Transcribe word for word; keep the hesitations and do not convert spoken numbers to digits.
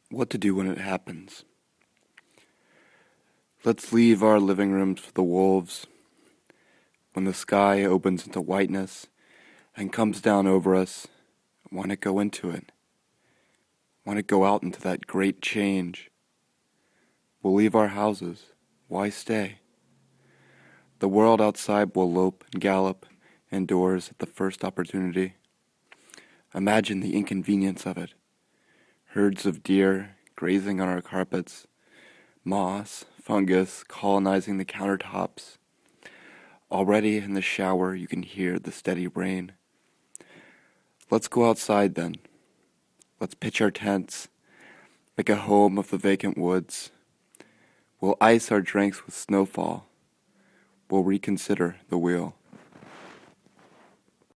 What to do when it happens. Let's leave our living rooms for the wolves. When the sky opens into whiteness and comes down over us, I want to go into it. I want to go out into that great change. We'll leave our houses. Why stay? The world outside will lope and gallop indoors at the first opportunity. Imagine the inconvenience of it. Herds of deer grazing on our carpets, moss, fungus colonizing the countertops. Already in the shower you can hear the steady rain. Let's go outside then. Let's pitch our tents, make a home of the vacant woods. We'll ice our drinks with snowfall. We'll reconsider the wheel.